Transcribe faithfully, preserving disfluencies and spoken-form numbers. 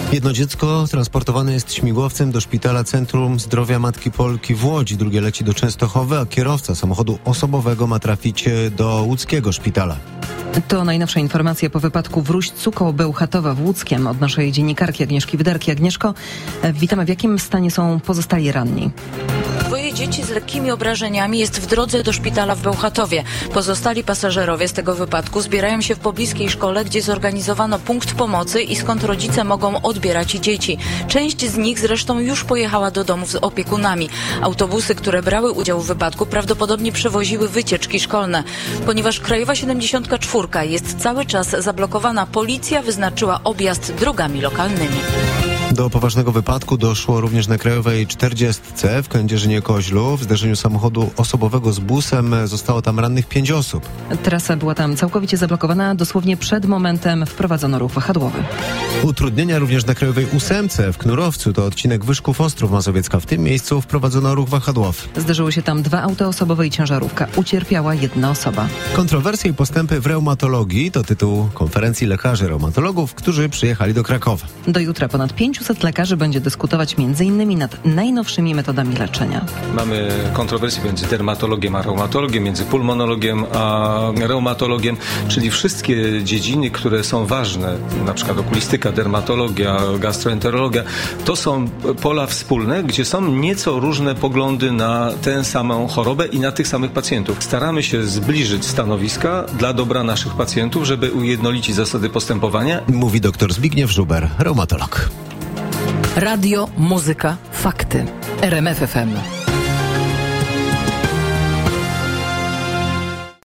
Jedno dziecko transportowane jest śmigłowcem do szpitala Centrum Zdrowia Matki Polki w Łodzi. Drugie leci do Częstochowy, a kierowca samochodu osobowego ma trafić do łódzkiego szpitala. To najnowsze informacje po wypadku w Ruścu koło Bełchatowa w Łódzkiem od naszej dziennikarki Agnieszki Wyderki. Agnieszko, witamy. W jakim stanie są pozostali ranni? Dwoje dzieci z lekkimi obrażeniami jest w drodze do szpitala w Bełchatowie. Pozostali pasażerowie z tego wypadku zbierają się w pobliskiej szkole, gdzie zorganizowano punkt pomocy i skąd rodzice mogą odbierać dzieci. Część z nich zresztą już pojechała do domów z opiekunami. Autobusy, które brały udział w wypadku, prawdopodobnie przewoziły wycieczki szkolne. Ponieważ Krajowa siedemdziesiąt cztery jest cały czas zablokowana, policja wyznaczyła objazd drogami lokalnymi. Do poważnego wypadku doszło również na Krajowej czterdziestce w Kędzierzynie-Koźlu. W zderzeniu samochodu osobowego z busem zostało tam rannych pięć osób. Trasa była tam całkowicie zablokowana. Dosłownie przed momentem wprowadzono ruch wahadłowy. Utrudnienia również na Krajowej ósemce w Knurowcu. To odcinek Wyszków-Ostrów Mazowiecka. W tym miejscu wprowadzono ruch wahadłowy. Zdarzyły się tam dwa auta osobowe i ciężarówka. Ucierpiała jedna osoba. Kontrowersje i postępy w reumatologii to tytuł konferencji lekarzy reumatologów, którzy przyjechali do Krakowa. Do jutra ponad pięciuset lekarzy będzie dyskutować między innymi nad najnowszymi metodami leczenia. Mamy kontrowersje między dermatologiem a reumatologiem, między pulmonologiem a reumatologiem, czyli wszystkie dziedziny, które są ważne, na przykład okulistyka, dermatologia, gastroenterologia, to są pola wspólne, gdzie są nieco różne poglądy na tę samą chorobę i na tych samych pacjentów. Staramy się zbliżyć stanowiska dla dobra naszych pacjentów, żeby ujednolicić zasady postępowania. Mówi dr Zbigniew Żuber, reumatolog. Radio, muzyka, fakty. R M F F M.